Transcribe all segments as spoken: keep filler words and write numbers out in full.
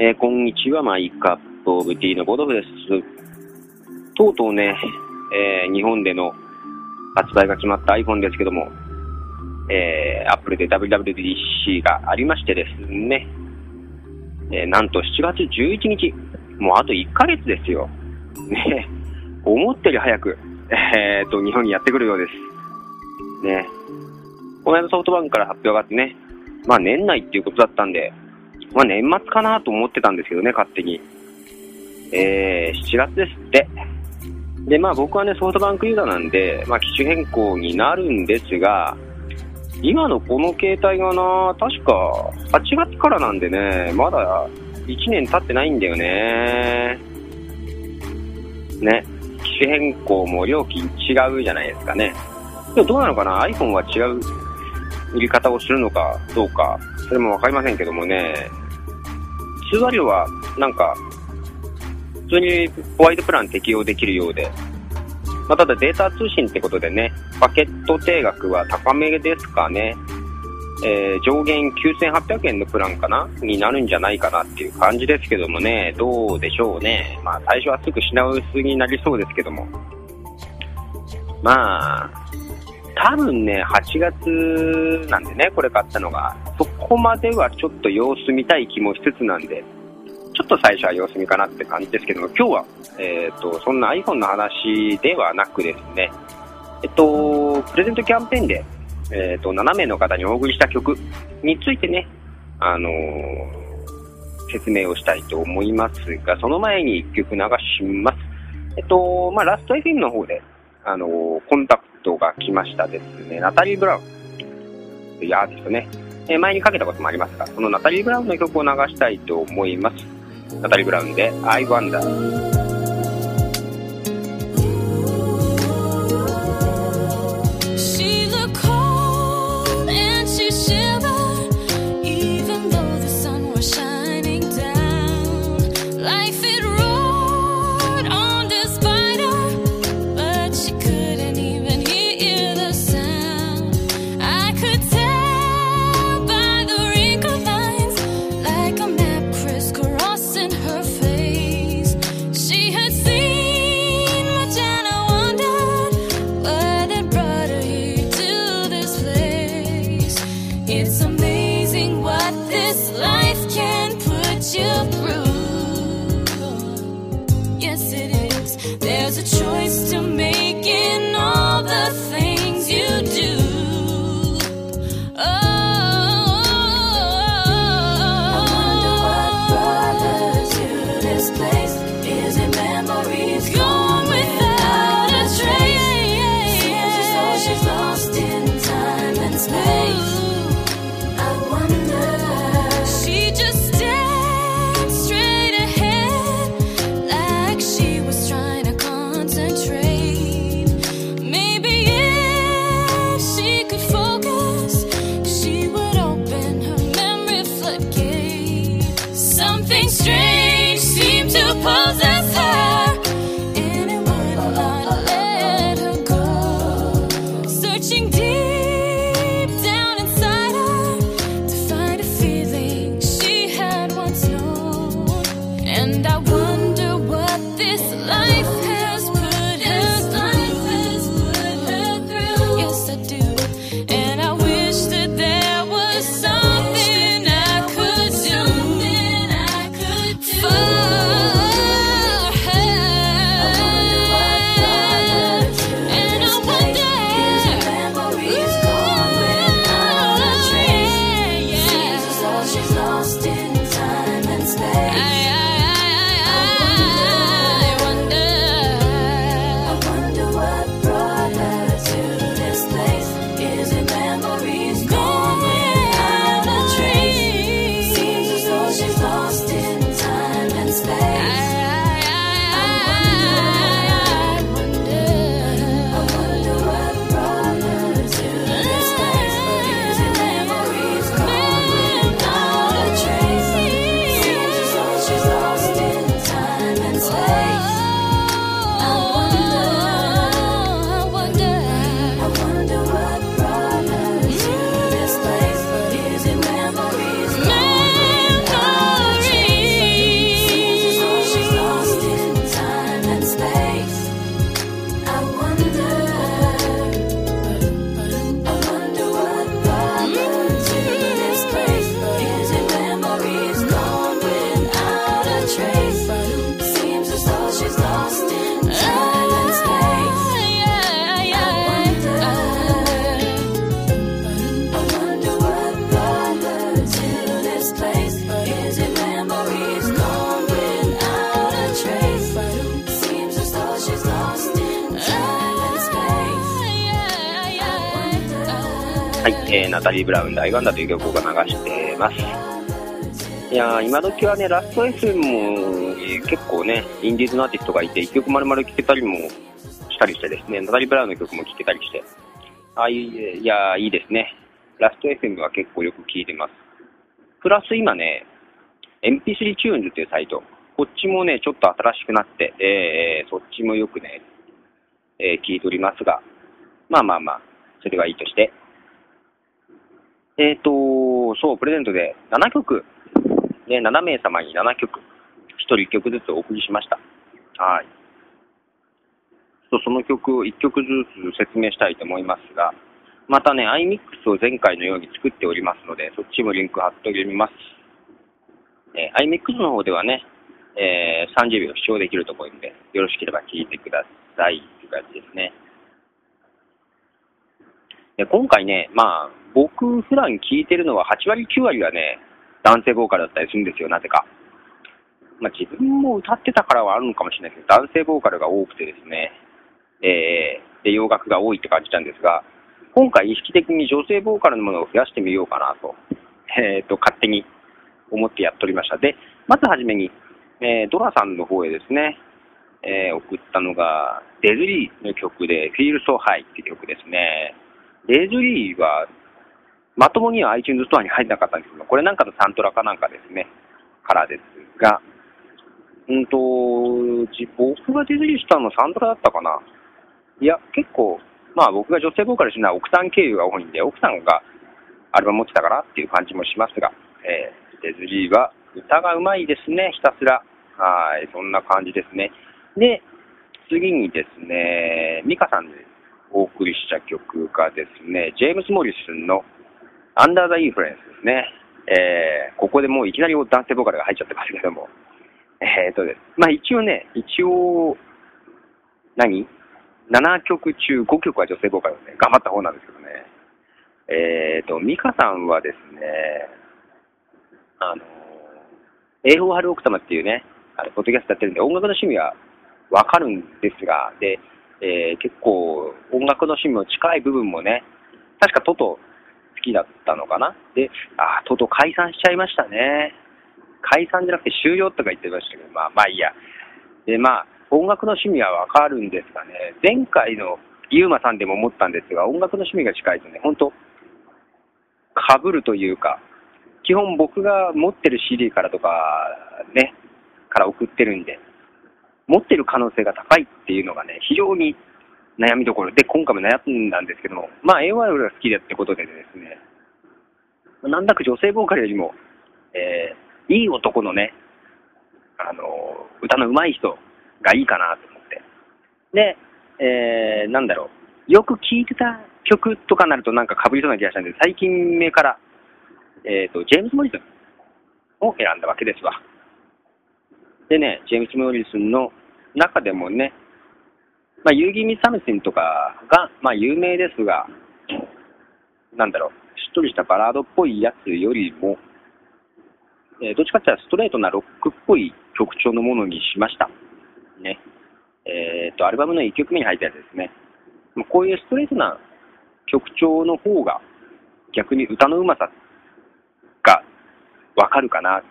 えー、こんにちは、マイカップオブティーのボドフです。とうとうね、えー、日本での発売が決まった iPhone ですけども、えー、Apple で ダブリューダブリューディーシー がありましてですね、えー、なんとしちがつじゅういちにち、もうあといっかげつですよ。ね、思ったより早く、えーと、日本にやってくるようです。ね、この間ソフトバンクから発表があってね、まあ年内っていうことだったんで、まあ年末かなと思ってたんですけどね、勝手に。えー、しちがつですって。で、まあ僕はね、ソフトバンクユーザーなんで、まあ機種変更になるんですが、今のこの携帯がな、確かはちがつからなんでね、まだいちねん経ってないんだよね。ね、機種変更も料金違うじゃないですかね。でもどうなのかな、 iPhone は違う売り方をするのかどうか、それもわかりませんけどもね、通話料はなんか普通にホワイトプラン適用できるようで、まあ、ただデータ通信ってことでね、パケット定額は高めですかね、えー、上限きゅうせんはっぴゃくえんのプランかなになるんじゃないかなっていう感じですけどもね、どうでしょうね。まあ最初はすぐ品薄になりそうですけども、まあ多分ね、はちがつなんでね、これ買ったのが、そこまではちょっと様子見たい気もしつつなんで、ちょっと最初は様子見かなって感じですけども、今日は、えっと、そんな iPhone の話ではなくですね、えっと、プレゼントキャンペーンで、えっと、ななめいの方にお送りした曲についてね、あのー、説明をしたいと思いますが、その前にいっきょく流します。えっと、まあ、ラスト エフエム の方で、あのー、コンタクトが来ましたですね。ナタリー・ブラウンというアーティストね、えー、前にかけたこともありますが、そのナタリー・ブラウンの曲を流したいと思います。ナタリー・ブラウンで I Wonder。 She はい、えー、ナタリー・ブラウンでアイワンダーという曲を流してます。いやー、今時はね、ラスト エフエム も結構ね、インディーズのアーティストがいて、一曲丸々聴けたりもしたりしてですね、ナタリー・ブラウンの曲も聴けたりして、あいいやー、いいですね。ラスト エフエム は結構よく聴いてます。プラス今ね、エムピースリー チューンズっていうサイト、こっちもね、ちょっと新しくなって、えー、そっちもよくね、えー、聴いておりますが、まあまあまあ、それはいいとして、えーと、そう、プレゼントでななきょく、ね、ななめいさまにななきょく、ひとりいっきょくずつお送りしました。はい。その曲をいっきょくずつ説明したいと思いますが、またね、iMix を前回のように作っておりますので、そっちもリンク貼っております。えー、iMix の方ではね、えー、さんじゅうびょう視聴できると思うので、よろしければ聞いてくださいという感じですね。で今回ね、まあ、僕普段聞いてるのははちわりきゅうわりはね、男性ボーカルだったりするんですよ、なぜか。まあ自分も歌ってたからはあるのかもしれないけど、男性ボーカルが多くてですね、えー、で洋楽が多いって感じたんですが、今回意識的に女性ボーカルのものを増やしてみようかなと、えーと、勝手に思ってやっておりました。で、まずはじめに、えー、ドラさんの方へですね、えー、送ったのが、デズリーの曲で、Feel So High っていう曲ですね。デズリーは、まともには iTunes ストアに入ってなかったんですけど、これなんかのサントラかなんかですね、からですが、うんと、僕がデズリーしたのはサントラだったかな。いや、結構、まあ僕が女性ボーカルしてるのは奥さん経由が多いんで、奥さんがアルバム持ってたからっていう感じもしますが、えー、デズリーは歌がうまいですね、ひたすら。はい、そんな感じですね。で、次にですね、ミカさんでお送りした曲がですね、ジェームス・モリスの Under the Influence ですね。えー、ここでもういきなり男性ボーカルが入っちゃってますけども、えーとです。まあ一応ね、一応、何 ?なな 曲中ごきょくは女性ボーカルで、ね、頑張った方なんですけどね。えーと、ミカさんはですね、あの、英語ハル奥様っていうね、あのポッドキャストやってるんで、音楽の趣味はわかるんですが、で、えー、結構音楽の趣味も近い部分もね、確かトト好きだったのかな。で、あ、トト解散しちゃいましたね。解散じゃなくて終了とか言ってましたけど、まあまあいいや。で、まあ、音楽の趣味はわかるんですがね、前回のユーマさんでも思ったんですが、音楽の趣味が近いとね、本当被るというか、基本僕が持ってる シーディー からとかね、から送ってるんで、持ってる可能性が高いっていうのがね、非常に悩みどころで、今回も悩んだんですけども、まあ エーワイエル が好きだってことでですね、なんだか女性ボーカルよりも、えー、いい男のね、あの、歌の上手い人がいいかなと思って。で、えー、なんだろう、よく聴いてた曲とかになるとなんか被りそうな気がしたんで、最近目から、えーと、ジェームス・モリスンを選んだわけですわ。でね、ジェームス・モリスンの中でもね、まあ、ユーギミ・サムシンとかが、まあ、有名ですが、なんだろう、しっとりしたバラードっぽいやつよりも、えー、どっちかっていうとストレートなロックっぽい曲調のものにしました。ね。えっと、アルバムのいっきょくめに入ったやつですね。こういうストレートな曲調の方が、逆に歌のうまさがわかるかなって。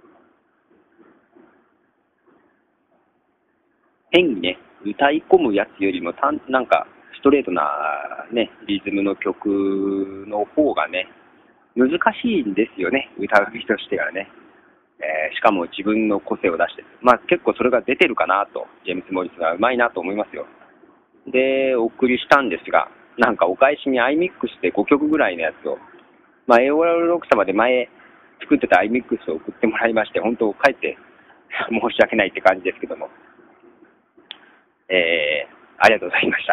変にね、歌い込むやつよりもたん、なんか、ストレートなね、リズムの曲の方がね、難しいんですよね、歌う人としてはね。えー、しかも自分の個性を出して。まあ結構それが出てるかなと、ジェームス・モリスがうまいなと思いますよ。で、お送りしたんですが、なんかお返しに iMix でごきょくぐらいのやつを、まあ、エーオーアール ロック様で前作ってた iMix を送ってもらいまして、本当、帰って申し訳ないって感じですけども、えー、ありがとうございました。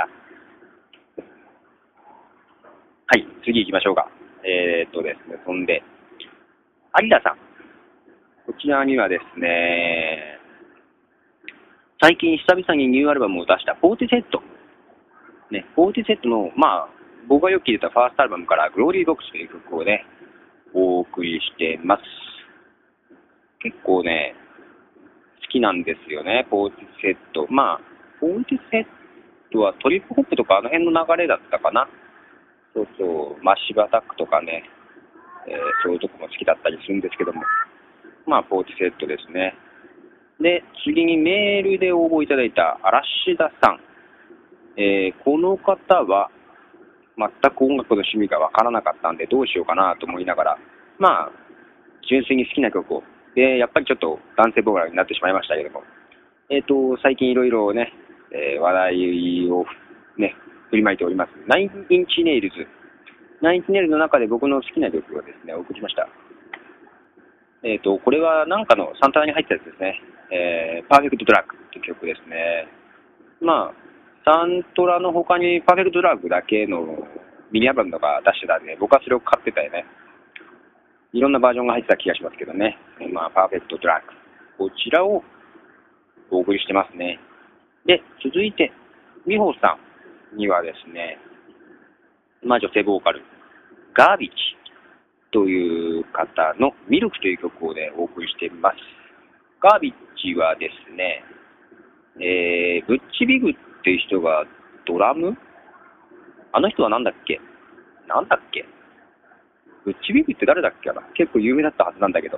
はい、次行きましょうか。えー、っとですね、そんで、有田さん。こちらにはですね、最近久々にニューアルバムを出したフォーティセット。ね、フォーティセットの、まあ、僕がよく聴いてたファーストアルバムからグローリーボックスという曲をね、お送りしてます。結構ね、好きなんですよね、フォーティセット。まあ、フォーティセットはトリップホップとかあの辺の流れだったかな。 そうそう、マッシブアタックとかね、えー、そういうとこも好きだったりするんですけども、まあ、ポーチセットですね。で、次にメールで応募いただいた嵐田さん。えー、この方は、全く音楽の趣味がわからなかったんで、どうしようかなと思いながら、まあ、純粋に好きな曲を、で、やっぱりちょっと男性ボーカルになってしまいましたけども、えっと、最近いろいろね、えー、話題をね、振りまいております。ナインインチネイルズ。ナインインチネイルズの中で僕の好きな曲をですね、送りました。えっと、これはなんかのサントラに入ったやつですね。えー、パーフェクトドラッグっていう曲ですね。まあ、サントラの他にパーフェクトドラッグだけのミニアルバムとか出してたんで、僕はそれを買ってたよね。いろんなバージョンが入ってた気がしますけどね。まあ、パーフェクトドラッグ。こちらをお送りしてますね。で、続いて、美穂さんにはですね、まあ女性ボーカル、ガービッチという方のミルクという曲をね、お送りしています。ガービッチはですね、えー、ブッチビグっていう人がドラム？あの人はなんだっけなんだっけブッチビグって誰だっけな、結構有名だったはずなんだけど。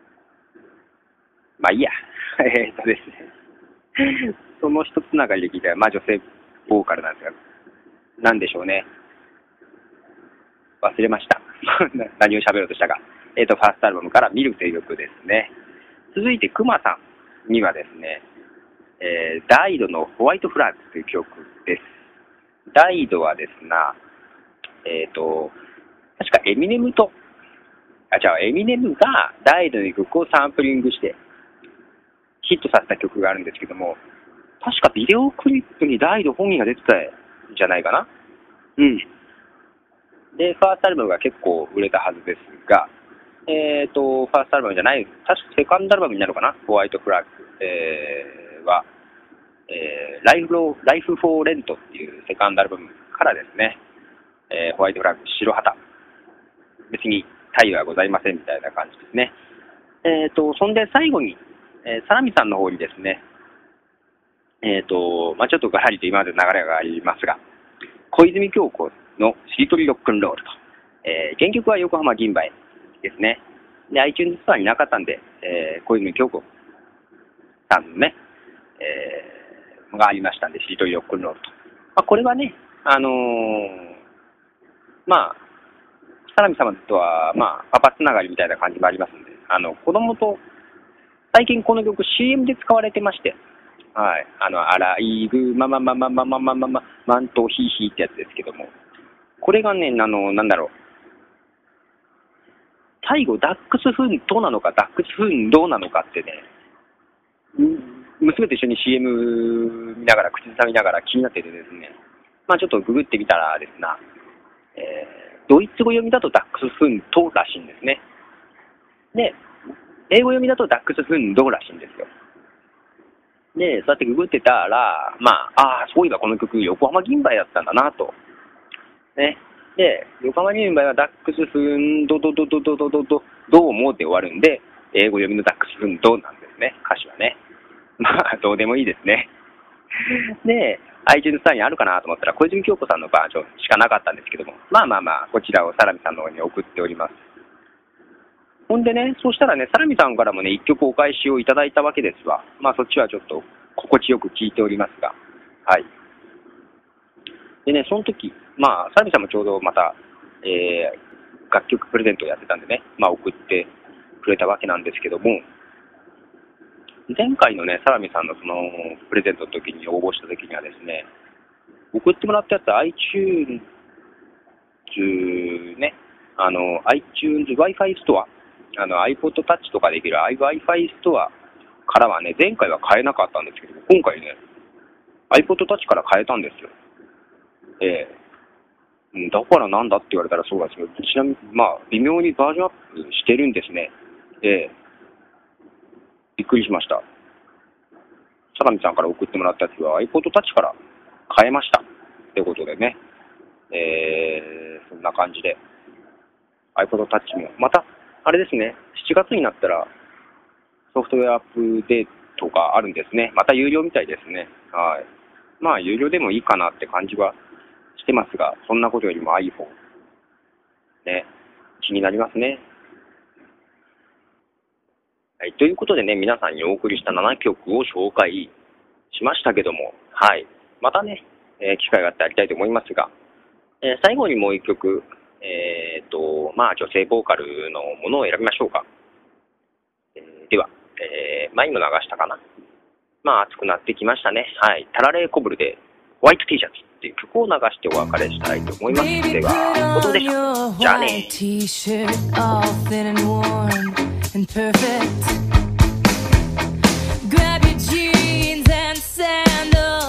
まあいいや。えっとですね。その一つながりで聞いた、まあ女性ボーカルなんですが、なんでしょうね。忘れました。何を喋ろうとしたか。えっと、ファーストアルバムからミルクという曲ですね。続いて、クマさんにはですね、えー、ダイドのホワイトフラッグという曲です。ダイドはですが、えっと、確かエミネムと、あ、違う、エミネムがダイドの曲をサンプリングしてヒットさせた曲があるんですけども、確かビデオクリップにダイド本人が出てたんじゃないかな。うん。で、ファーストアルバムが結構売れたはずですが、えっと、ファーストアルバムじゃない、確かセカンドアルバムになるのかな、ホワイトフラッグ、えー、は、えー、ライフロー、ライフフォーレントっていうセカンドアルバムからですね、えー、ホワイトフラッグ、白旗。別にタイはございませんみたいな感じですね。えっと、そんで最後に、えー、サラミさんの方にですね、えっと、まあちょっとガラリと今までの流れがありますが、小泉京子のしりとりロックンロールと、えー、原曲は横浜銀杯ですね。で、iTunes ストアになかったんで、えー、小泉京子さんのね、えー、がありましたんで、しりとりロックンロールと。まあ、これはね、あのー、まあ、サラミ様とは、まあ、パパつながりみたいな感じもありますんで、あの、子供と、最近この曲 シーエム で使われてまして、はい、あの、アライグママママママママママントヒーヒーってやつですけども、これがね、あの、なんだろう、最後、ダックスフントなのか、ダックスフンどうなのかってね、娘と一緒に シーエム 見ながら、口ずさみながら気になっててですね、まあちょっとググってみたらですな、えー、ドイツ語読みだとダックスフントらしいんですね。で、英語読みだとダックスフンドらしいんですよ。で、そうやってググってたら、まあ、ああ、そういえばこの曲、横浜銀杯だったんだなと。ね。で、横浜銀杯はダックスフンドドドドドドドドどうもで終わるんで、英語読みのダックスフンドなんですね、歌詞はね。まあ、どうでもいいですね。で、iTunes ストアにあるかなと思ったら、小泉京子さんのバージョンしかなかったんですけども、まあまあまあ、こちらをサラミさんの方に送っております。ほんでね、そうしたらね、サラミさんからもね、一曲お返しをいただいたわけですわ。まあそっちはちょっと心地よく聞いておりますが、はい。でね、その時、まあ、サラミさんもちょうどまた、えー、楽曲プレゼントをやってたんでね、まあ送ってくれたわけなんですけども、前回のね、サラミさんのそのプレゼントの時に応募した時にはですね、送ってもらったやつ iTunes ね、あの iTunes Wi-Fi ストア、あの iPod Touch とかできる Wi-Fi ストアからはね、前回は買えなかったんですけど、今回ね、iPod Touch から買えたんですよ。えー、だからなんだって言われたらそうなんですけど、ちなみに、まあ、微妙にバージョンアップしてるんですね。えーびっくりしました。相模さんから送ってもらったやつは iPod Touch から買えました。ということでね、えー、そんな感じで iPod Touch も、また、あれですね、しちがつになったらソフトウェアアップデートがあるんですね。また有料みたいですね。はい。まあ、有料でもいいかなって感じはしてますが、そんなことよりも iPhone ね、気になりますね。はい、ということでね、皆さんにお送りしたななきょくを紹介しましたけども、はい、またね、えー、機会があってやりたいと思いますが、えー、最後にもう一曲、えーと、まあ女性ボーカルのものを選びましょうか。えー、では、えー、前にも流したかな。まあ暑くなってきましたね。はい、タラレーコブルでホワイト T シャツっていう曲を流してお別れしたいと思います。では、ことでした。じゃあね。And perfect. Grab your jeans and sandals.